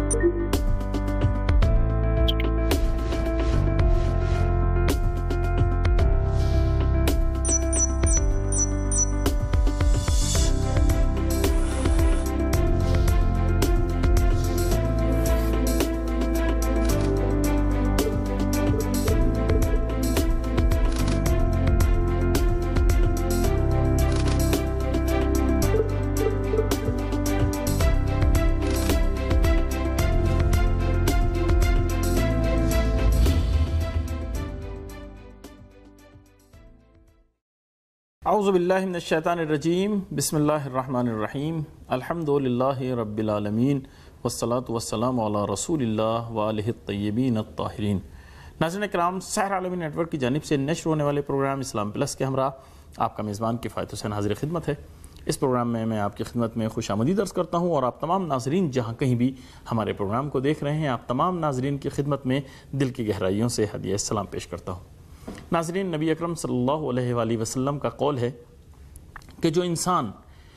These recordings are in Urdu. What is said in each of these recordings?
اعوذ باللہ من الشیطان الرجیم بسم اللہ الرحمن الرحیم الحمدللہ رب العالمین والصلاة والسلام علی رسول اللہ وآلہ الطیبین الطاہرین۔ ناظرین اکرام، سحر عالمی نیٹ ورک کی جانب سے نشر ہونے والے پروگرام اسلام پلس کے ہمراہ آپ کا میزبان کفایت حسین حاضر خدمت ہے۔ اس پروگرام میں آپ کی خدمت میں خوش آمدید عرض کرتا ہوں، اور آپ تمام ناظرین جہاں کہیں بھی ہمارے پروگرام کو دیکھ رہے ہیں، آپ تمام ناظرین کی خدمت میں دل کی گہرائیوں سے ہدیہ سلام پیش کرتا ہوں۔ ناظرین، نبی اکرم صلی اللہ علیہ وآلہ وسلم کا قول ہے کہ جو انسان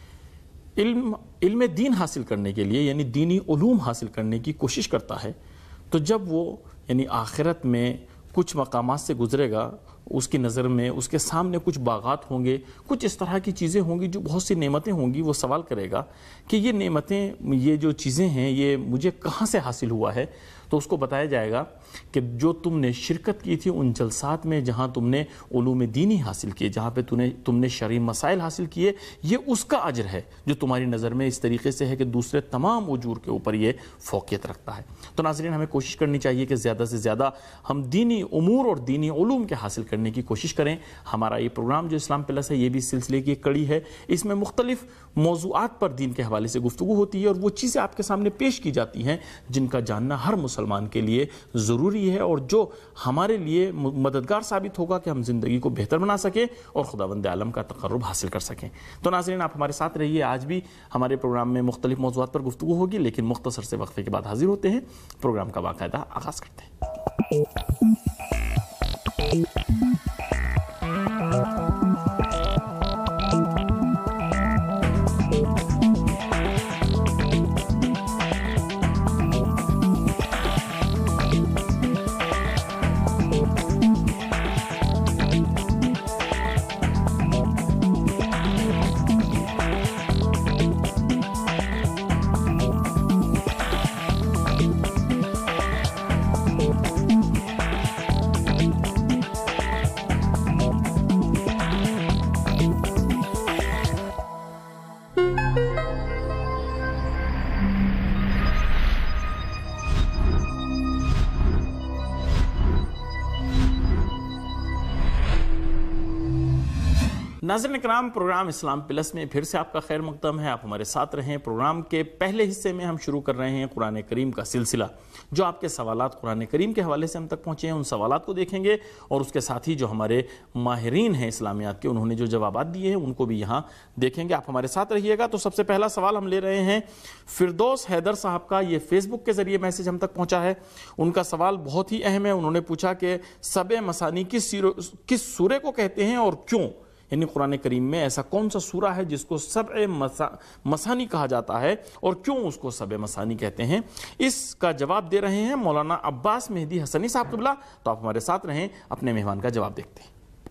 علم دین حاصل کرنے کے لیے یعنی دینی علوم حاصل کرنے کی کوشش کرتا ہے، تو جب وہ یعنی آخرت میں کچھ مقامات سے گزرے گا، اس کی نظر میں اس کے سامنے کچھ باغات ہوں گے، کچھ اس طرح کی چیزیں ہوں گی، جو بہت سی نعمتیں ہوں گی، وہ سوال کرے گا کہ یہ نعمتیں، یہ جو چیزیں ہیں، یہ مجھے کہاں سے حاصل ہوا ہے؟ تو اس کو بتایا جائے گا کہ جو تم نے شرکت کی تھی ان جلسات میں جہاں تم نے علوم دینی حاصل کیے، جہاں پہ تم نے شرعی مسائل حاصل کیے، یہ اس کا اجر ہے جو تمہاری نظر میں اس طریقے سے ہے کہ دوسرے تمام اجور کے اوپر یہ فوقیت رکھتا ہے۔ تو ناظرین، ہمیں کوشش کرنی چاہیے کہ زیادہ سے زیادہ ہم دینی امور اور دینی علوم کے حاصل کرنے کی کوشش کریں۔ ہمارا یہ پروگرام جو اسلام پلس ہے، یہ بھی اس سلسلے کی ایک کڑی ہے۔ اس میں مختلف موضوعات پر دین کے حوالے سے گفتگو ہوتی ہے، اور وہ چیزیں آپ کے سامنے پیش کی جاتی ہیں جن کا جاننا ہر مسلمان کے لیے ضروری ہے، اور جو ہمارے لیے مددگار ثابت ہوگا کہ ہم زندگی کو بہتر بنا سکیں اور خداوند عالم کا تقرب حاصل کر سکیں۔ تو ناظرین، آپ ہمارے ساتھ رہیے۔ آج بھی ہمارے پروگرام میں مختلف موضوعات پر گفتگو ہوگی، لیکن مختصر سے وقفے کے بعد حاضر ہوتے ہیں، پروگرام کا باقاعدہ آغاز کرتے ہیں۔ ناظرین اکرام، پروگرام اسلام پلس میں پھر سے آپ کا خیر مقدم ہے۔ آپ ہمارے ساتھ رہیں۔ پروگرام کے پہلے حصے میں ہم شروع کر رہے ہیں قرآن کریم کا سلسلہ۔ جو آپ کے سوالات قرآن کریم کے حوالے سے ہم تک پہنچے ہیں، ان سوالات کو دیکھیں گے، اور اس کے ساتھ ہی جو ہمارے ماہرین ہیں اسلامیات کے، انہوں نے جو جوابات دیے ہیں ان کو بھی یہاں دیکھیں گے۔ آپ ہمارے ساتھ رہیے گا۔ تو سب سے پہلا سوال ہم لے رہے ہیں فردوس حیدر صاحب کا۔ یہ فیس بک کے ذریعے میسج ہم تک پہنچا ہے۔ ان کا سوال بہت ہی اہم ہے۔ انہوں نے پوچھا کہ سبع مثانی کس سورے کو کہتے ہیں اور کیوں؟ یعنی قرآن کریم میں ایسا کون سا سورہ ہے جس کو سبع مثانی کہا جاتا ہے، اور کیوں اس کو سبع مثانی کہتے ہیں؟ اس کا جواب دے رہے ہیں مولانا عباس مہدی حسنی صاحب قبلہ۔ تو آپ ہمارے ساتھ رہیں، اپنے مہمان کا جواب دیکھتے ہیں۔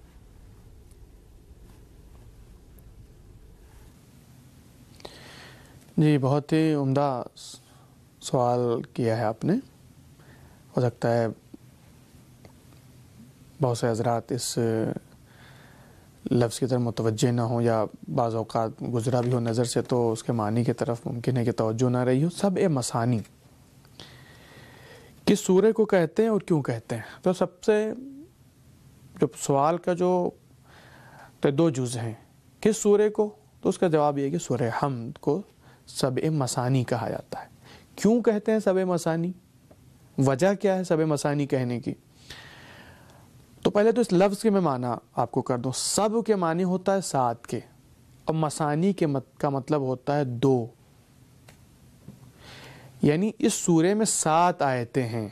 جی، بہت ہی عمدہ سوال کیا ہے آپ نے۔ ہو سکتا ہے بہت سے حضرات اس لفظ کی طرف متوجہ نہ ہوں، یا بعض اوقات گزرا بھی ہو نظر سے، تو اس کے معنی کی طرف ممکن ہے کہ توجہ نہ رہی ہو۔ سبع مثانی کس سورے کو کہتے ہیں اور کیوں کہتے ہیں؟ تو سب سے جو سوال کا جو دو جز ہیں، کس سورے کو، تو اس کا جواب یہ ہے کہ سورہ حمد کو سبع مثانی کہا جاتا ہے۔ کیوں کہتے ہیں سبع مثانی؟ وجہ کیا ہے سبع مثانی کہنے کی؟ تو پہلے تو اس لفظ کے میں معنی آپ کو کر دوں۔ سب کے معنی ہوتا ہے 7 کے، اور مثانی کا مطلب ہوتا ہے 2، یعنی اس سورے میں 7 آیتیں ہیں۔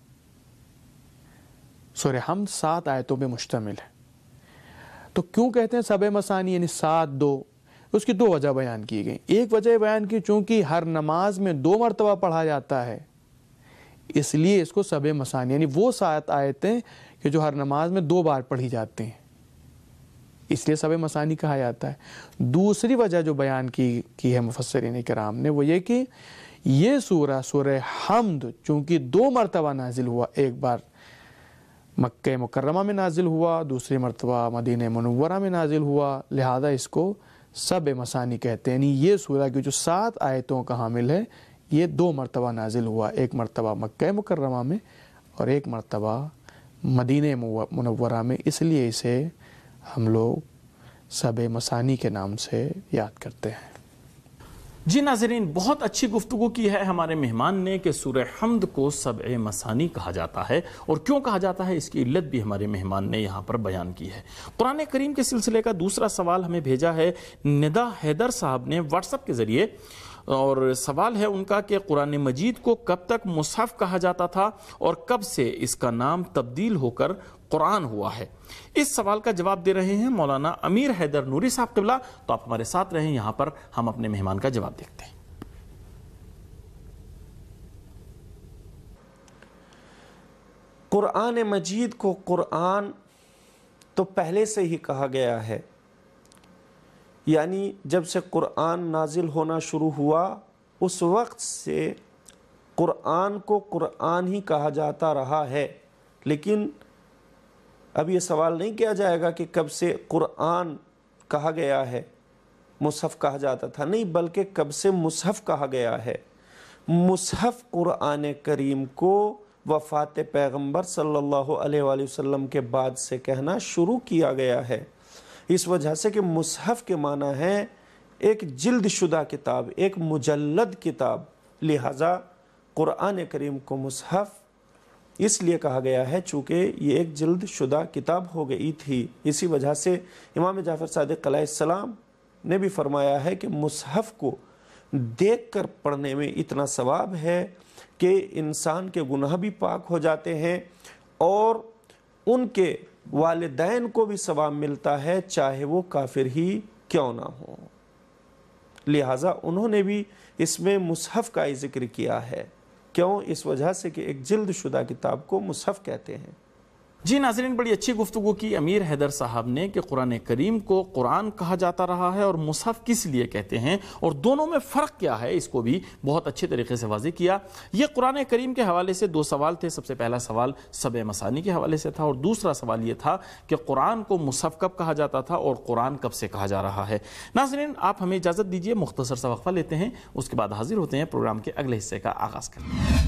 سورہ حمد 7 آیتوں پہ مشتمل ہے۔ تو کیوں کہتے ہیں سبع مثانی یعنی 7 2؟ اس کی 2 وجہ بیان کی گئی۔ ایک وجہ بیان کی چونکہ ہر نماز میں 2 مرتبہ پڑھا جاتا ہے، اس لیے اس کو سب مثانی، یعنی وہ 7 آیتیں کہ جو ہر نماز میں 2 بار پڑھی جاتی ہیں، اس لیے سب مثانی کہا جاتا ہے۔ دوسری وجہ جو بیان کی ہے مفسرین کرام نے، وہ یہ کہ یہ سورہ حمد چونکہ 2 مرتبہ نازل ہوا، ایک بار مکہ مکرمہ میں نازل ہوا، دوسری مرتبہ مدینہ منورہ میں نازل ہوا، لہذا اس کو سب مثانی کہتے ہیں۔ یعنی یہ سورہ کی جو 7 آیتوں کا حامل ہے، یہ 2 مرتبہ نازل ہوا، ایک مرتبہ مکہ مکرمہ میں اور ایک مرتبہ مدینہ منورہ میں، اس لیے اسے ہم لوگ سب مثانی کے نام سے یاد کرتے ہیں۔ جی ناظرین، بہت اچھی گفتگو کی ہے ہمارے مہمان نے کہ سورہ حمد کو سبع مثانی کہا جاتا ہے، اور کیوں کہا جاتا ہے اس کی علت بھی ہمارے مہمان نے یہاں پر بیان کی ہے۔ قرآن کریم کے سلسلے کا دوسرا سوال ہمیں بھیجا ہے ندا حیدر صاحب نے واٹس ایپ کے ذریعے، اور سوال ہے ان کا کہ قرآن مجید کو کب تک مصحف کہا جاتا تھا اور کب سے اس کا نام تبدیل ہو کر قرآن ہوا ہے؟ اس سوال کا جواب دے رہے ہیں مولانا امیر حیدر نوری صاحب قبلہ، تو آپ ہمارے ساتھ رہیں، یہاں پر ہم اپنے مہمان کا جواب دیکھتے ہیں۔ قرآن مجید کو قرآن تو پہلے سے ہی کہا گیا ہے، یعنی جب سے قرآن نازل ہونا شروع ہوا اس وقت سے قرآن کو قرآن ہی کہا جاتا رہا ہے۔ لیکن اب یہ سوال نہیں کیا جائے گا کہ کب سے قرآن کہا گیا ہے، مصحف کہا جاتا تھا، نہیں، بلکہ کب سے مصحف کہا گیا ہے۔ مصحف قرآن کریم کو وفات پیغمبر صلی اللہ علیہ وآلہ وسلم کے بعد سے کہنا شروع کیا گیا ہے، اس وجہ سے کہ مصحف کے معنی ہے ایک جلد شدہ کتاب، ایک مجلد کتاب، لہذا قرآن کریم کو مصحف اس لیے کہا گیا ہے چونکہ یہ ایک جلد شدہ کتاب ہو گئی تھی۔ اسی وجہ سے امام جعفر صادق علیہ السلام نے بھی فرمایا ہے کہ مصحف کو دیکھ کر پڑھنے میں اتنا ثواب ہے کہ انسان کے گناہ بھی پاک ہو جاتے ہیں اور ان کے والدین کو بھی ثواب ملتا ہے، چاہے وہ کافر ہی کیوں نہ ہو۔ لہٰذا انہوں نے بھی اس میں مصحف کا ہی ذکر کیا ہے، کیوں؟ اس وجہ سے کہ ایک جلد شدہ کتاب کو مصحف کہتے ہیں۔ جی ناظرین، بڑی اچھی گفتگو کی امیر حیدر صاحب نے کہ قرآن کریم کو قرآن کہا جاتا رہا ہے اور مصحف کس لیے کہتے ہیں اور دونوں میں فرق کیا ہے، اس کو بھی بہت اچھے طریقے سے واضح کیا۔ یہ قرآن کریم کے حوالے سے 2 سوال تھے۔ سب سے پہلا سوال سبع مثانی کے حوالے سے تھا، اور دوسرا سوال یہ تھا کہ قرآن کو مصحف کب کہا جاتا تھا اور قرآن کب سے کہا جا رہا ہے۔ ناظرین، آپ ہمیں اجازت دیجیے، مختصر سا وقفہ لیتے ہیں، اس کے بعد حاضر ہوتے ہیں پروگرام کے اگلے حصے کا آغاز کریں۔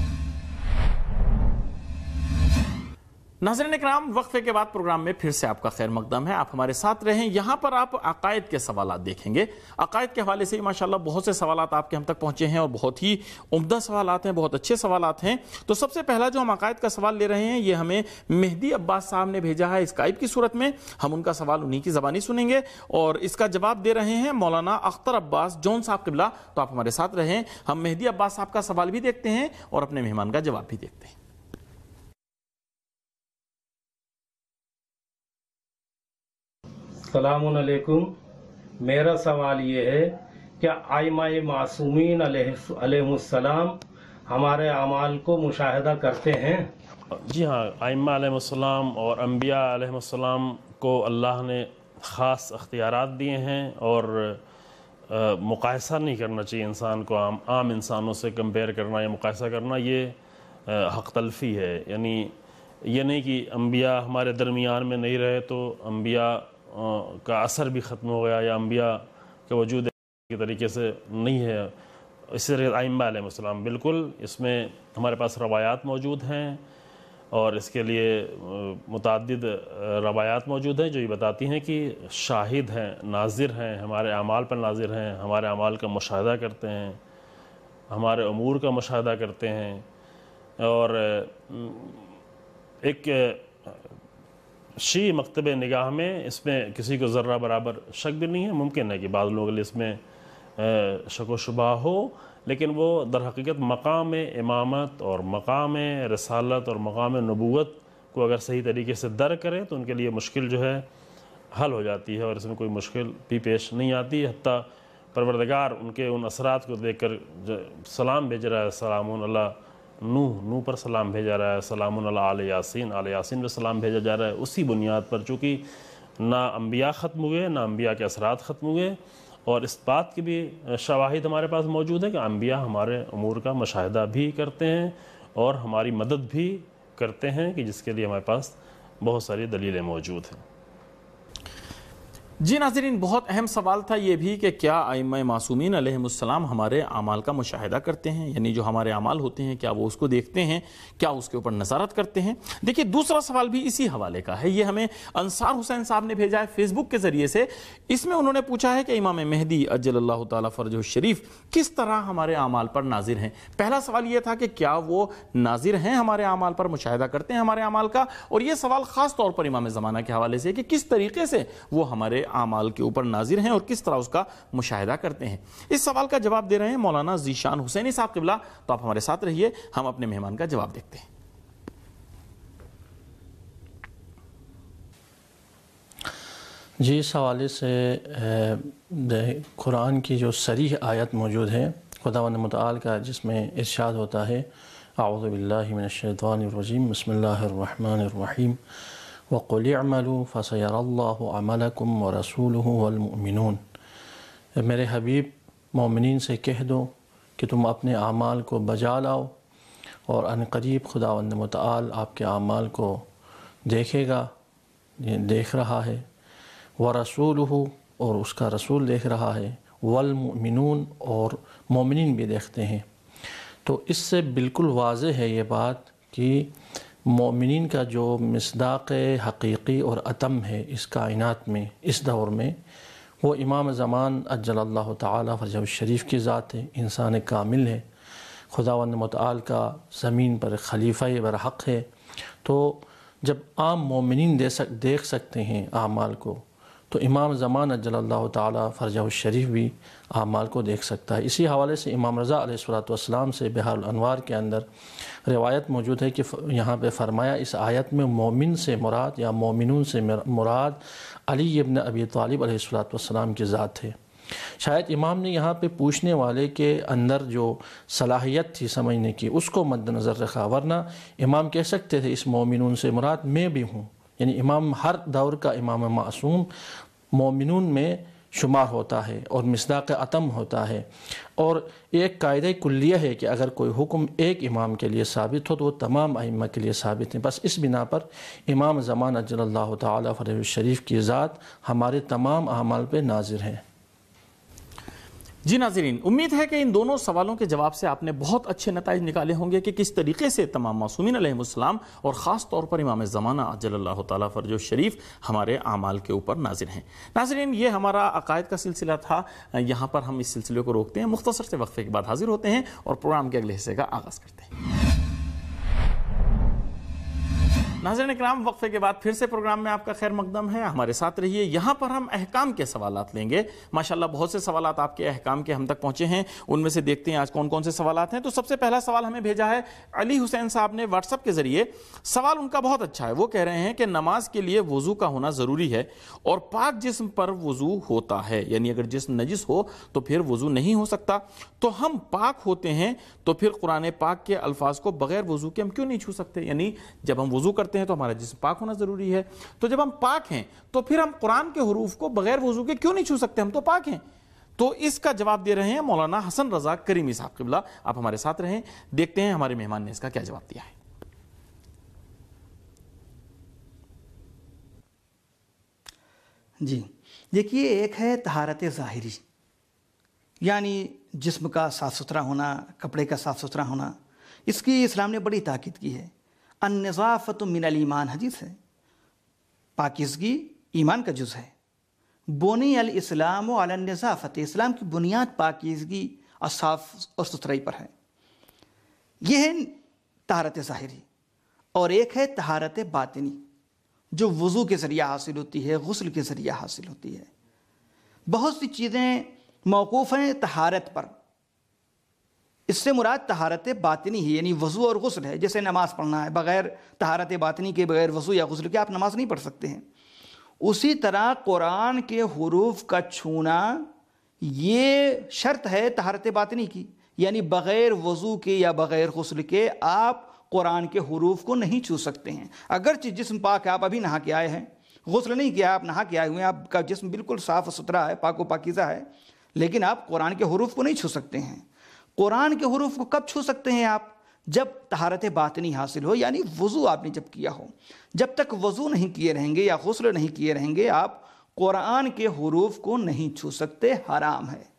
ناظرین اکرام، وقفے کے بعد پروگرام میں پھر سے آپ کا خیر مقدم ہے، آپ ہمارے ساتھ رہیں۔ یہاں پر آپ عقائد کے سوالات دیکھیں گے۔ عقائد کے حوالے سے ماشاءاللہ بہت سے سوالات آپ کے ہم تک پہنچے ہیں اور بہت ہی عمدہ سوالات ہیں، بہت اچھے سوالات ہیں۔ تو سب سے پہلا جو ہم عقائد کا سوال لے رہے ہیں، یہ ہمیں مہدی عباس صاحب نے بھیجا ہے اسکائپ کی صورت میں۔ ہم ان کا سوال انہی کی زبانی سنیں گے اور اس کا جواب دے رہے ہیں مولانا اختر عباس جون صاحب قبلہ۔ تو آپ ہمارے ساتھ رہیں، ہم مہدی عباس صاحب کا سوال بھی دیکھتے ہیں اور اپنے مہمان کا جواب بھی دیکھتے ہیں۔ السلام علیکم، میرا سوال یہ ہے کہ ائمہ معصومین علیہ السلام ہمارے اعمال کو مشاہدہ کرتے ہیں؟ جی ہاں، ائمہ علیہ السلام اور انبیاء علیہ السلام کو اللہ نے خاص اختیارات دیے ہیں اور مقایسہ نہیں کرنا چاہیے انسان کو، عام انسانوں سے کمپیئر کرنا یا مقایسہ کرنا یہ حق تلفی ہے۔ یعنی یہ نہیں کہ انبیاء ہمارے درمیان میں نہیں رہے تو انبیاء کا اثر بھی ختم ہو گیا یا انبیاء کا وجود کے طریقے سے نہیں ہے۔ اسی طرح ائمہ علیہ السلام، بالکل اس میں ہمارے پاس روایات موجود ہیں اور اس کے لیے متعدد روایات موجود ہیں جو یہ بتاتی ہیں کہ شاہد ہیں، ناظر ہیں، ہمارے اعمال پر ناظر ہیں، ہمارے اعمال کا مشاہدہ کرتے ہیں، ہمارے امور کا مشاہدہ کرتے ہیں۔ اور ایک شیعہ مکتب نگاہ میں اس میں کسی کو ذرہ برابر شک بھی نہیں ہے۔ ممکن ہے کہ بعض لوگوں کے لیے اس میں شک و شبہ ہو، لیکن وہ در حقیقت مقام امامت اور مقام رسالت اور مقام نبوت کو اگر صحیح طریقے سے درک کریں تو ان کے لیے مشکل جو ہے حل ہو جاتی ہے اور اس میں کوئی مشکل بھی پیش نہیں آتی۔ حتیٰ پروردگار ان کے ان اثرات کو دیکھ کر سلام بھیج رہا ہے، سلام علی نوح پر سلام بھیجا رہا ہے، سلام علی آل یاسین، آل یاسین پہ سلام بھیجا جا رہا ہے، اسی بنیاد پر چونکہ نہ انبیاء ختم ہوئے، نہ انبیاء کے اثرات ختم ہوئے، اور اس بات کی بھی شواہد ہمارے پاس موجود ہے کہ انبیاء ہمارے امور کا مشاہدہ بھی کرتے ہیں اور ہماری مدد بھی کرتے ہیں، کہ جس کے لیے ہمارے پاس بہت ساری دلیلیں موجود ہیں۔ جی ناظرین، بہت اہم سوال تھا یہ بھی کہ کیا ائمہ معصومین علیہم السلام ہمارے اعمال کا مشاہدہ کرتے ہیں، یعنی جو ہمارے اعمال ہوتے ہیں کیا وہ اس کو دیکھتے ہیں، کیا اس کے اوپر نظارت کرتے ہیں۔ دیکھیے دوسرا سوال بھی اسی حوالے کا ہے، یہ ہمیں انصار حسین صاحب نے بھیجا ہے فیس بک کے ذریعے سے۔ اس میں انہوں نے پوچھا ہے کہ امام مہدی عجل اللہ تعالیٰ فرجہ الشریف کس طرح ہمارے اعمال پر ناظر ہیں۔ پہلا سوال یہ تھا کہ کیا وہ ناظر ہیں ہمارے اعمال پر، مشاہدہ کرتے ہیں ہمارے اعمال کا، اور یہ سوال خاص طور پر امام زمانہ کے حوالے سے کہ کس طریقے سے وہ ہمارے اعمال کے اوپر ناظر ہیں اور کس طرح اس کا مشاہدہ کرتے ہیں۔ اس سوال کا جواب دے رہے ہیں مولانا ذیشان حسینی صاحب قبلہ، تو آپ ہمارے ساتھ رہیے، ہم اپنے مہمان کا جواب دیکھتے ہیں۔ جی، اس حوالے سے قرآن کی جو صریح آیت موجود ہے خداوند متعال کا، جس میں ارشاد ہوتا ہے اعوذ باللہ من الشیطان الرجیم بسم اللہ الرحمن الرحیم وَقُلِ اعْمَلُوا فَسَيَرَى اللَّهُ عَمَلَكُمْ وَرَسُولُهُ وَالْمُؤْمِنُونَ۔ میرے حبیب مومنین سے کہہ دو کہ تم اپنے اعمال کو بجا لاؤ، اور ان قریب خداوند متعال آپ کے اعمال کو دیکھے گا، دیکھ رہا ہے، وَرَسُولُهُ اور اس کا رسول دیکھ رہا ہے، وَالْمُؤْمِنُونَ اور مومنین بھی دیکھتے ہیں۔ تو اس سے بالکل واضح ہے یہ بات کہ مومنین کا جو مصداق حقیقی اور اتم ہے اس کائنات میں، اس دور میں، وہ امام زمان عجل اللہ تعالیٰ فرجہ الشریف کی ذات ہے، انسان کامل ہے، خداوند متعال کا زمین پر خلیفہ برحق ہے۔ تو جب عام مومنین دیکھ سکتے ہیں اعمال کو، تو امام زمان عجل اللہ تعالیٰ فرجہ الشریف بھی اعمال کو دیکھ سکتا ہے۔ اسی حوالے سے امام رضا علیہ السلام سے بحار الانوار کے اندر روایت موجود ہے کہ یہاں پہ فرمایا اس آیت میں مومن سے مراد یا مومنون سے مراد علی ابن ابی طالب علیہ السلام کی ذات ہے۔ شاید امام نے یہاں پہ پوچھنے والے کے اندر جو صلاحیت تھی سمجھنے کی اس کو مد نظر رکھا، ورنہ امام کہہ سکتے تھے اس مومنون سے مراد میں بھی ہوں، یعنی امام ہر دور کا امام معصوم مومنون میں شمار ہوتا ہے اور مصداق اتم ہوتا ہے۔ اور ایک قاعدہ کلیہ ہے کہ اگر کوئی حکم ایک امام کے لیے ثابت ہو تو وہ تمام ائمہ کے لیے ثابت ہیں۔ بس اس بنا پر امام زمان عجل اللہ تعالیٰ فرجہ الشریف کی ذات ہمارے تمام اعمال پہ ناظر ہیں۔ جی ناظرین، امید ہے کہ ان دونوں سوالوں کے جواب سے آپ نے بہت اچھے نتائج نکالے ہوں گے کہ کس طریقے سے تمام معصومین علیہ السلام اور خاص طور پر امام زمانہ عجل اللہ تعالیٰ فرجہ الشریف ہمارے اعمال کے اوپر ناظر ہیں۔ ناظرین، یہ ہمارا عقائد کا سلسلہ تھا، یہاں پر ہم اس سلسلے کو روکتے ہیں، مختصر سے وقفے کے بعد حاضر ہوتے ہیں اور پروگرام کے اگلے حصے کا آغاز کرتے ہیں۔ ناظرین اکرام، وقفے کے بعد پھر سے پروگرام میں آپ کا خیر مقدم ہے، ہمارے ساتھ رہیے۔ یہاں پر ہم احکام کے سوالات لیں گے۔ ماشاءاللہ بہت سے سوالات آپ کے احکام کے ہم تک پہنچے ہیں، ان میں سے دیکھتے ہیں آج کون کون سے سوالات ہیں۔ تو سب سے پہلا سوال ہمیں بھیجا ہے علی حسین صاحب نے واٹس ایپ کے ذریعے۔ سوال ان کا بہت اچھا ہے، وہ کہہ رہے ہیں کہ نماز کے لیے وضو کا ہونا ضروری ہے اور پاک جسم پر وضو ہوتا ہے، یعنی اگر جسم نجس ہو تو پھر وضو نہیں ہو سکتا، تو ہم پاک ہوتے ہیں تو پھر قرآن پاک کے الفاظ کو بغیر وضو کے ہم کیوں نہیں چھو سکتے؟ یعنی جب ہم وضو کرتے ہیں تو ہمارا جسم پاک ہونا ضروری ہے، تو جب ہم پاک ہیں تو پھر ہم قرآن کے حروف کو بغیر وضو کے کیوں نہیں چھو سکتے؟ ہم تو پاک ہیں۔ تو اس کا جواب دے رہے ہیں مولانا حسن رضا کریمی صاحب قبلہ۔ آپ ہمارے ساتھ رہیں، دیکھتے ہیں ہمارے مہمان نے اس کا کیا جواب دیا ہے۔ جی دیکھیے، ایک ہے طہارت ظاہری، یعنی جسم کا صاف ستھرا ہونا، کپڑے کا صاف ستھرا ہونا، اس کی اسلام نے بڑی تاکید کی ہے۔ النظافۃ من الایمان حدیث ہے، پاکیزگی ایمان کا جز ہے۔ بنی الاسلام علی النظافۃ، اسلام کی بنیاد پاکیزگی اور صاف اور ستھرائی پر ہے۔ یہ ہے طہارت ظاہری۔ اور ایک ہے طہارت باطنی، جو وضو کے ذریعہ حاصل ہوتی ہے، غسل کے ذریعہ حاصل ہوتی ہے۔ بہت سی چیزیں موقوف ہیں طہارت پر، اس سے مراد طہارت باطنی ہی، یعنی وضو اور غسل ہے۔ جیسے نماز پڑھنا ہے، بغیر طہارت باطنی کے، بغیر وضو یا غسل کے آپ نماز نہیں پڑھ سکتے ہیں۔ اسی طرح قرآن کے حروف کا چھونا یہ شرط ہے طہارت باطنی کی، یعنی بغیر وضو کے یا بغیر غسل کے آپ قرآن کے حروف کو نہیں چھو سکتے ہیں. اگرچہ جسم پاک ہے، آپ ابھی نہا کے آئے ہیں، غسل نہیں کیا، آپ نہا کے آئے ہوئے ہیں، آپ کا جسم بالکل صاف ستھرا ہے، پاک و پاکیزہ ہے، لیکن آپ قرآن کے حروف کو نہیں چھو سکتے ہیں. قرآن کے حروف کو کب چھو سکتے ہیں آپ؟ جب طہارت باطنی حاصل ہو، یعنی وضو آپ نے جب کیا ہو. جب تک وضو نہیں کیے رہیں گے یا غسل نہیں کیے رہیں گے، آپ قرآن کے حروف کو نہیں چھو سکتے، حرام ہے.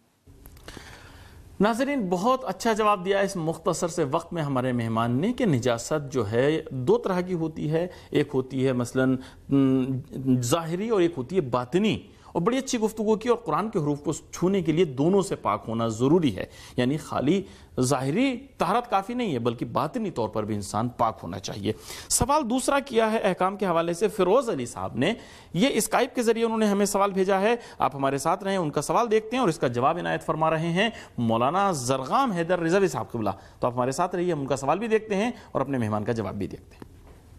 ناظرین، بہت اچھا جواب دیا اس مختصر سے وقت میں ہمارے مہمان نے کہ نجاست جو ہے دو طرح کی ہوتی ہے. ایک ہوتی ہے مثلاً ظاہری اور ایک ہوتی ہے باطنی. اور بڑی اچھی گفتگو کی. اور قرآن کے حروف کو چھونے کے لیے دونوں سے پاک ہونا ضروری ہے. یعنی خالی ظاہری طہارت کافی نہیں ہے بلکہ باطنی طور پر بھی انسان پاک ہونا چاہیے. سوال دوسرا کیا ہے احکام کے حوالے سے فیروز علی صاحب نے. یہ اسکائپ کے ذریعے انہوں نے ہمیں سوال بھیجا ہے. آپ ہمارے ساتھ رہیں، ان کا سوال دیکھتے ہیں اور اس کا جواب عنایت فرما رہے ہیں مولانا زرغام حیدر رضوی صاحب قبلہ. تو آپ ہمارے ساتھ رہیے، ہم ان کا سوال بھی دیکھتے ہیں اور اپنے مہمان کا جواب بھی دیکھتے ہیں.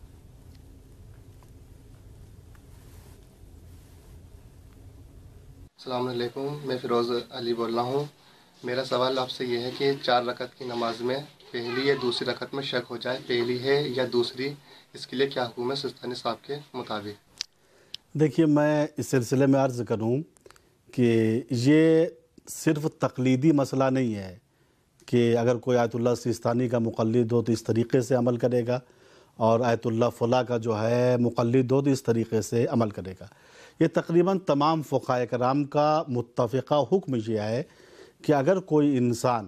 السلام علیکم، میں فیروز علی بول رہا ہوں. میرا سوال آپ سے یہ ہے کہ 4 رکعت کی نماز میں پہلی یا دوسری رکعت میں شک ہو جائے، پہلی ہے یا دوسری، اس کے لیے کیا حکم ہے سستانی صاحب کے مطابق؟ دیکھیے، میں اس سلسلے میں عرض کروں کہ یہ صرف تقلیدی مسئلہ نہیں ہے کہ اگر کوئی آیت اللہ سیستانی کا مقلد ہو تو اس طریقے سے عمل کرے گا اور آیت اللہ فلاں کا جو ہے مقلد ہو تو اس طریقے سے عمل کرے گا. یہ تقریباً تمام فقہاء کرام کا متفقہ حکم یہ ہے کہ اگر کوئی انسان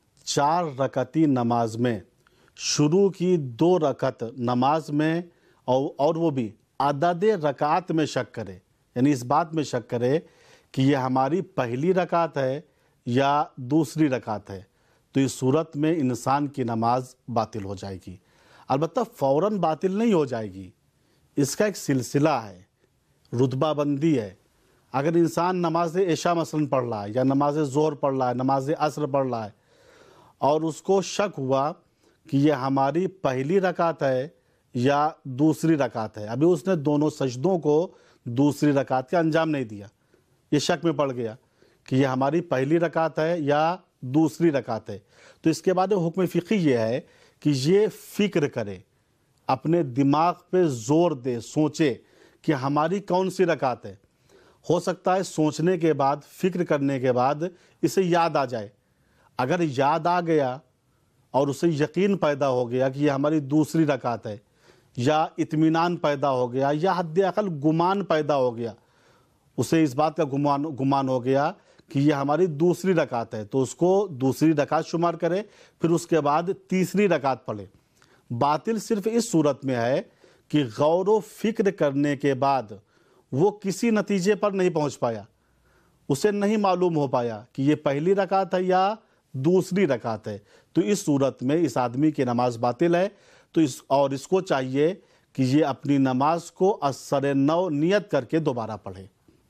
4 رکعتی نماز میں شروع کی 2 رکعت نماز میں اور وہ بھی عدد رکعات میں شک کرے، یعنی اس بات میں شک کرے کہ یہ ہماری پہلی رکعت ہے یا دوسری رکعت ہے، تو اس صورت میں انسان کی نماز باطل ہو جائے گی. البتہ فوراً باطل نہیں ہو جائے گی، اس کا ایک سلسلہ ہے، رتبہ بندی ہے. اگر انسان نماز عشاء مثلاً پڑھ رہا ہے یا نماز ظہر پڑھ رہا ہے، نماز عصر پڑھ رہا ہے اور اس کو شک ہوا کہ یہ ہماری پہلی رکعت ہے یا دوسری رکعت ہے، ابھی اس نے دونوں سجدوں کو دوسری رکعت کا انجام نہیں دیا، یہ شک میں پڑ گیا کہ یہ ہماری پہلی رکعت ہے یا دوسری رکعت ہے، تو اس کے بعد حکم فقہی یہ ہے کہ یہ فکر کرے، اپنے دماغ پہ زور دے، سوچے کہ ہماری کون سی رکعت ہے. ہو سکتا ہے سوچنے کے بعد، فکر کرنے کے بعد اسے یاد آ جائے. اگر یاد آ گیا اور اسے یقین پیدا ہو گیا کہ یہ ہماری دوسری رکعت ہے، یا اطمینان پیدا ہو گیا یا حد اقل گمان پیدا ہو گیا، اسے اس بات کا گمان ہو گیا کہ یہ ہماری دوسری رکعت ہے، تو اس کو دوسری رکعت شمار کرے، پھر اس کے بعد تیسری رکعت پڑھے. باطل صرف اس صورت میں ہے کہ غور و فکر کرنے کے بعد وہ کسی نتیجے پر نہیں پہنچ پایا، اسے نہیں معلوم ہو پایا کہ یہ پہلی رکعت ہے یا دوسری رکعت ہے، تو اس صورت میں اس آدمی کی نماز باطل ہے. تو اس کو چاہیے کہ یہ اپنی نماز کو از سر نو نیت کر کے دوبارہ پڑھے.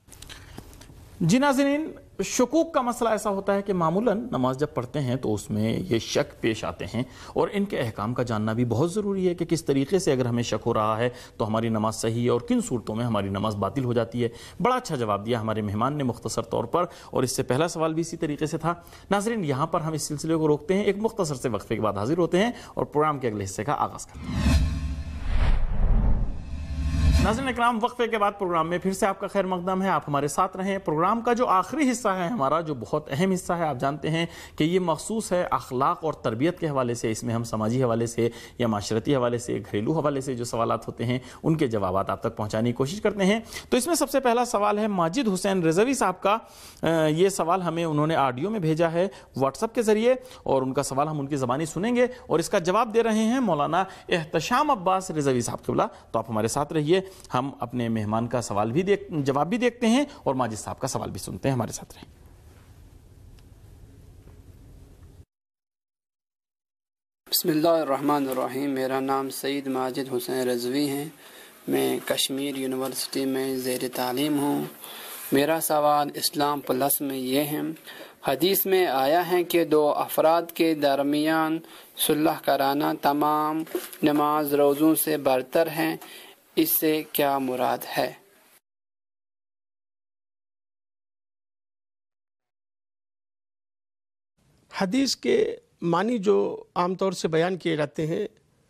جی ناظرین، شکوک کا مسئلہ ایسا ہوتا ہے کہ معمولاً نماز جب پڑھتے ہیں تو اس میں یہ شک پیش آتے ہیں اور ان کے احکام کا جاننا بھی بہت ضروری ہے کہ کس طریقے سے اگر ہمیں شک ہو رہا ہے تو ہماری نماز صحیح ہے اور کن صورتوں میں ہماری نماز باطل ہو جاتی ہے. بڑا اچھا جواب دیا ہمارے مہمان نے مختصر طور پر، اور اس سے پہلا سوال بھی اسی طریقے سے تھا. ناظرین، یہاں پر ہم اس سلسلے کو روکتے ہیں، ایک مختصر سے وقفے کے بعد حاضر ہوتے ہیں اور پروگرام کے اگلے حصے کا آغاز کرتے ہیں. ناظرین اکرام، وقفے کے بعد پروگرام میں پھر سے آپ کا خیر مقدم ہے. آپ ہمارے ساتھ رہیں. پروگرام کا جو آخری حصہ ہے ہمارا، جو بہت اہم حصہ ہے، آپ جانتے ہیں کہ یہ مخصوص ہے اخلاق اور تربیت کے حوالے سے. اس میں ہم سماجی حوالے سے یا معاشرتی حوالے سے، گھریلو حوالے سے جو سوالات ہوتے ہیں ان کے جوابات آپ تک پہنچانے کی کوشش کرتے ہیں. تو اس میں سب سے پہلا سوال ہے ماجد حسین رضوی صاحب کا. یہ سوال ہمیں انہوں نے آڈیو میں بھیجا ہے واٹس ایپ کے ذریعے، اور ان کا سوال ہم ان کی زبانی سنیں گے اور اس کا جواب دے رہے ہیں مولانا احتشام عباس رضوی صاحب قبلہ. تو آپ ہمارے ساتھ رہیے، ہم اپنے مہمان کا سوال بھی جواب بھی دیکھتے ہیں اور ماجد صاحب کا سوال بھی سنتے ہیں. ہمارے ساتھ رہیں. بسم اللہ الرحمن الرحیم. میرا نام سید ماجد حسین رضوی ہے. میں کشمیر یونیورسٹی میں زیر تعلیم ہوں. میرا سوال اسلام پلس میں یہ ہے، حدیث میں آیا ہے کہ 2 افراد کے درمیان صلح کرانا تمام نماز روزوں سے برتر ہے، اس سے کیا مراد ہے؟ حدیث کے معنی جو عام طور سے بیان کیے جاتے ہیں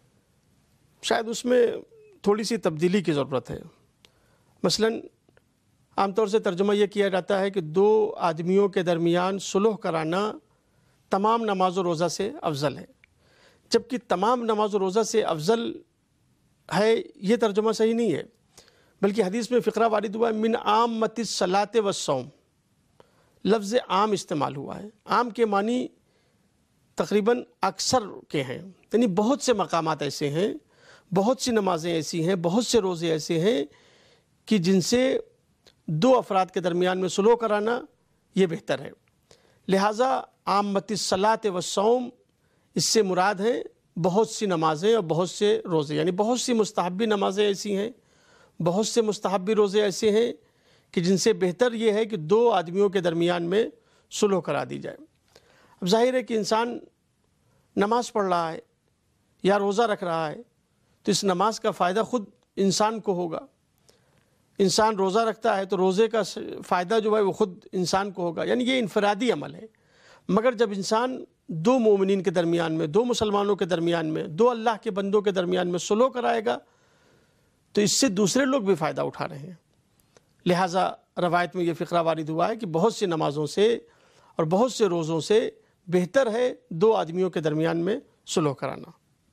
شاید اس میں تھوڑی سی تبدیلی کی ضرورت ہے. مثلا عام طور سے ترجمہ یہ کیا جاتا ہے کہ دو آدمیوں کے درمیان صلح کرانا تمام نماز و روزہ سے افضل ہے، جبکہ تمام نماز و روزہ سے افضل ہے یہ ترجمہ صحیح نہیں ہے، بلکہ حدیث میں فقرہ وارد ہوا ہے من عامۃ الصلاۃ والصوم، لفظ عام استعمال ہوا ہے. عام کے معنی تقریباً اکثر کے ہیں، یعنی بہت سے مقامات ایسے ہیں، بہت سی نمازیں ایسی ہیں، بہت سے روزے ایسے ہیں کہ جن سے دو افراد کے درمیان میں صلح کرانا یہ بہتر ہے. لہٰذا عامۃ الصلاۃ والصوم اس سے مراد ہیں بہت سی نمازیں اور بہت سے روزے، یعنی بہت سی مستحبی نمازیں ایسی ہیں، بہت سے مستحبی روزے ایسے ہیں کہ جن سے بہتر یہ ہے کہ دو آدمیوں کے درمیان میں صلح کرا دی جائے. اب ظاہر ہے کہ انسان نماز پڑھ رہا ہے یا روزہ رکھ رہا ہے تو اس نماز کا فائدہ خود انسان کو ہوگا. انسان روزہ رکھتا ہے تو روزے کا فائدہ جو ہے وہ خود انسان کو ہوگا، یعنی یہ انفرادی عمل ہے. مگر جب انسان دو مومنین کے درمیان میں، دو مسلمانوں کے درمیان میں، دو اللہ کے بندوں کے درمیان میں صلح کرائے گا تو اس سے دوسرے لوگ بھی فائدہ اٹھا رہے ہیں. لہٰذا روایت میں یہ فقرہ وارد ہوا ہے کہ بہت سی نمازوں سے اور بہت سے روزوں سے بہتر ہے دو آدمیوں کے درمیان میں صلح کرانا.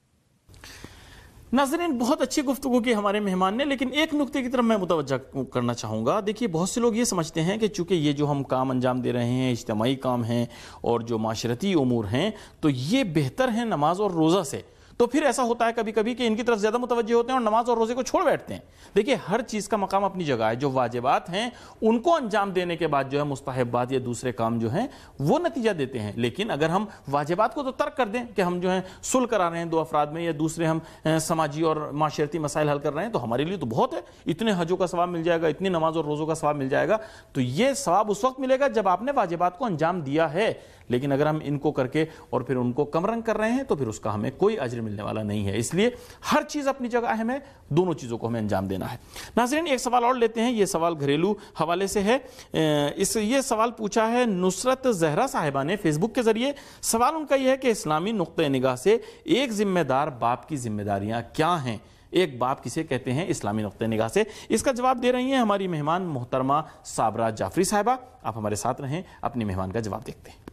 ناظرین، بہت اچھی گفتگو کی ہمارے مہمان نے، لیکن ایک نقطے کی طرف میں متوجہ کرنا چاہوں گا. دیکھیے، بہت سے لوگ یہ سمجھتے ہیں کہ چونکہ یہ جو ہم کام انجام دے رہے ہیں اجتماعی کام ہیں اور جو معاشرتی امور ہیں تو یہ بہتر ہیں نماز اور روزہ سے. تو پھر ایسا ہوتا ہے کبھی کبھی کہ ان کی طرف زیادہ متوجہ ہوتے ہیں اور نماز اور روزے کو چھوڑ بیٹھتے ہیں. دیکھیے، ہر چیز کا مقام اپنی جگہ ہے. جو واجبات ہیں ان کو انجام دینے کے بعد جو ہے مستحبات یا دوسرے کام جو ہیں وہ نتیجہ دیتے ہیں. لیکن اگر ہم واجبات کو تو ترک کر دیں کہ ہم جو ہیں صلح کرا رہے ہیں دو افراد میں یا دوسرے ہم سماجی اور معاشرتی مسائل حل کر رہے ہیں تو ہمارے لیے تو بہت ہے. اتنے حجوں کا ثواب مل جائے گا، اتنی نماز اور روزوں کا ثواب مل جائے گا. تو یہ ثواب اس وقت ملے گا جب آپ نے واجبات کو انجام دیا ہے. لیکن اگر ہم ان کو کر کے اور پھر ان کو کم رنگ کر رہے ہیں تو پھر اس کا ہمیں کوئی اجر ملنے والا نہیں ہے. اس لیے ہر چیز اپنی جگہ اہم ہے، دونوں چیزوں کو ہمیں انجام دینا ہے. ناظرین، ایک سوال اور لیتے ہیں. یہ سوال گھریلو حوالے سے ہے. یہ سوال پوچھا ہے نصرت زہرا صاحبہ نے فیس بک کے ذریعے. سوال ان کا یہ ہے کہ اسلامی نقطۂ نگاہ سے ایک ذمہ دار باپ کی ذمہ داریاں کیا ہیں؟ ایک باپ کسے کہتے ہیں اسلامی نقطۂ نگاہ سے؟ اس کا جواب دے رہی ہیں ہماری مہمان محترمہ صابرہ جعفری صاحبہ. آپ ہمارے ساتھ رہیں، اپنی مہمان کا جواب دیکھتے ہیں.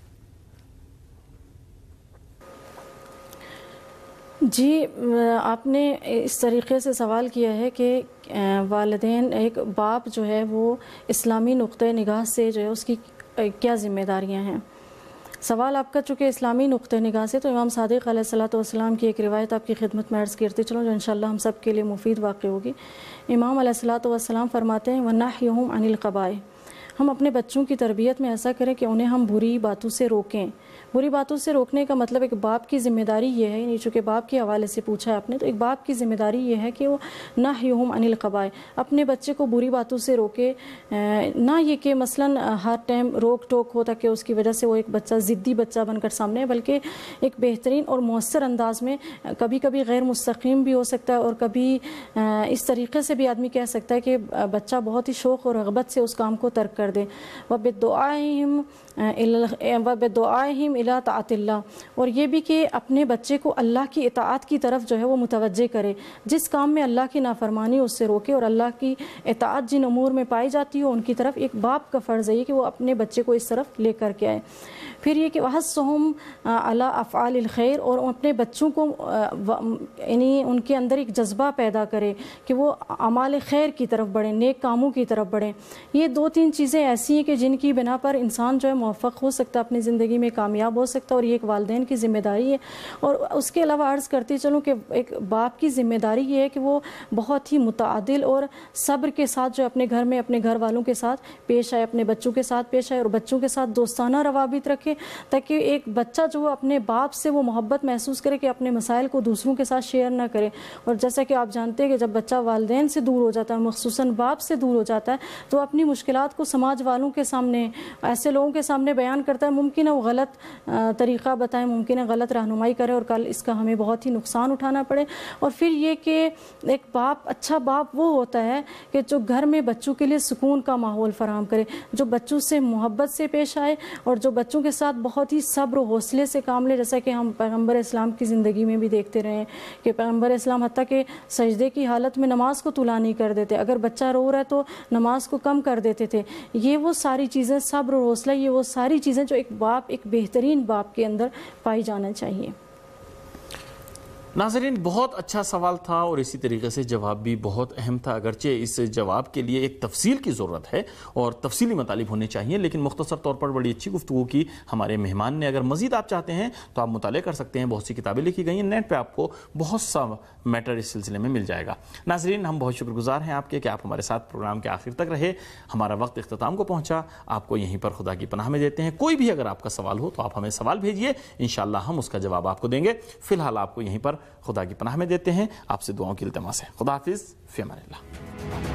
جی، آپ نے اس طریقے سے سوال کیا ہے کہ والدین، ایک باپ جو ہے وہ اسلامی نقطۂ نگاہ سے جو ہے اس کی کیا ذمہ داریاں ہیں. سوال آپ کا چونکہ اسلامی نقطۂ نگاہ سے، تو امام صادق علیہ الصلوۃ والسلام کی ایک روایت آپ کی خدمت میں عرض کرتے چلوں جو انشاءاللہ ہم سب کے لیے مفید واقع ہوگی. امام علیہ الصلوۃ والسلام فرماتے ہیں وَنَحْيُهُمْ عَنِ الْقَبَائِحِ، ہم اپنے بچوں کی تربیت میں ایسا کریں کہ انہیں ہم بری باتوں سے روکیں. بری باتوں سے روکنے کا مطلب ایک باپ کی ذمہ داری یہ ہے، یعنی چونکہ باپ کے حوالے سے پوچھا ہے آپ نے، تو ایک باپ کی ذمہ داری یہ ہے کہ وہ نَحْيُهُمْ عَنِ الْقَبَائِحِ، اپنے بچے کو بری باتوں سے روکے. نہ یہ کہ مثلاً ہر ٹائم روک ٹوک ہو تاکہ اس کی وجہ سے وہ ایک بچہ ضدی بچہ بن کر سامنے ہے، بلکہ ایک بہترین اور مؤثر انداز میں. کبھی کبھی غیر مستقیم بھی ہو سکتا ہے اور کبھی اس طریقے سے بھی آدمی کہہ سکتا ہے کہ بچہ بہت ہی شوق اور رغبت سے اس کام کو ترک کر دے. وَبِدُعَائِهِمْ إِلَىٰ طاعت اللہ، اور یہ بھی کہ اپنے بچے کو اللہ کی اطاعت کی طرف جو ہے وہ متوجہ کرے. جس کام میں اللہ کی نافرمانی اس سے روکے اور اللہ کی اطاعت جن امور میں پائی جاتی ہو ان کی طرف ایک باپ کا فرض ہے کہ وہ اپنے بچے کو اس طرف لے کر کے آئے. پھر یہ کہ وَحَثُّهُمْ عَلَىٰ أَفْعَالِ الْخَيْرِ، اور اپنے بچوں کو یعنی ان کے اندر ایک جذبہ پیدا کرے کہ وہ اعمال خیر کی طرف بڑھیں، نیک کاموں کی طرف بڑھیں. یہ دو تین چیزیں ایسی ہیں کہ جن کی بنا پر انسان جو ہے موفق ہو سکتا ہے، اپنی زندگی میں کامیاب ہو سکتا ہے، اور یہ ایک والدین کی ذمہ داری ہے. اور اس کے علاوہ عرض کرتی چلوں کہ ایک باپ کی ذمہ داری یہ ہے کہ وہ بہت ہی متعادل اور صبر کے ساتھ جو اپنے گھر میں اپنے گھر والوں کے ساتھ پیش آئے، اپنے بچوں کے ساتھ پیش آئے اور بچوں کے ساتھ دوستانہ روابط رکھے، تاکہ ایک بچہ جو اپنے باپ سے وہ محبت محسوس کرے کہ اپنے مسائل کو دوسروں کے ساتھ شیئر نہ کرے. اور جیسا کہ آپ جانتے ہیں کہ جب بچہ والدین سے دور ہو جاتا ہے، مخصوصاً باپ سے دور ہو جاتا ہے، تو اپنی مشکلات کو سماج والوں کے سامنے، ایسے لوگوں کے سامنے بیان کرتا ہے. ممکن ہے وہ غلط طریقہ بتائیں، ممکن ہے غلط رہنمائی کرے اور کل اس کا ہمیں بہت ہی نقصان اٹھانا پڑے. اور پھر یہ کہ ایک باپ، اچھا باپ وہ ہوتا ہے کہ جو گھر میں بچوں کے لیے سکون کا ماحول فراہم کرے، جو بچوں سے محبت سے پیش آئے اور جو بچوں کے ساتھ بہت ہی صبر و حوصلے سے کام لیں، جیسا کہ ہم پیغمبر اسلام کی زندگی میں بھی دیکھتے رہے ہیں کہ پیغمبر اسلام حتیٰ کہ سجدے کی حالت میں نماز کو طولا نہیں کر دیتے، اگر بچہ رو رہا ہے تو نماز کو کم کر دیتے تھے. یہ وہ ساری چیزیں، صبر و حوصلہ، یہ وہ ساری چیزیں جو ایک باپ، ایک بہترین باپ کے اندر پائی جانا چاہیے. ناظرین، بہت اچھا سوال تھا اور اسی طریقے سے جواب بھی بہت اہم تھا، اگرچہ اس جواب کے لیے ایک تفصیل کی ضرورت ہے اور تفصیلی مطالب ہونے چاہیے، لیکن مختصر طور پر بڑی اچھی گفتگو کی ہمارے مہمان نے. اگر مزید آپ چاہتے ہیں تو آپ مطالعہ کر سکتے ہیں، بہت سی کتابیں لکھی گئی ہیں، نیٹ پہ آپ کو بہت سا میٹر اس سلسلے میں مل جائے گا. ناظرین، ہم بہت شکر گزار ہیں آپ کے کہ آپ ہمارے ساتھ پروگرام کے آخر تک رہے. ہمارا وقت اختتام کو پہنچا، آپ کو یہیں پر خدا کی پناہ میں دیتے ہیں. کوئی بھی اگر آپ کا سوال ہو تو آپ ہمیں سوال بھیجیے، انشاءاللہ ہم اس کا جواب آپ کو دیں گے. فی الحال آپ کو یہیں پر خدا کی پناہ میں دیتے ہیں. آپ سے دعاؤں کی التماس ہے. خدا حافظ، فی امان اللہ.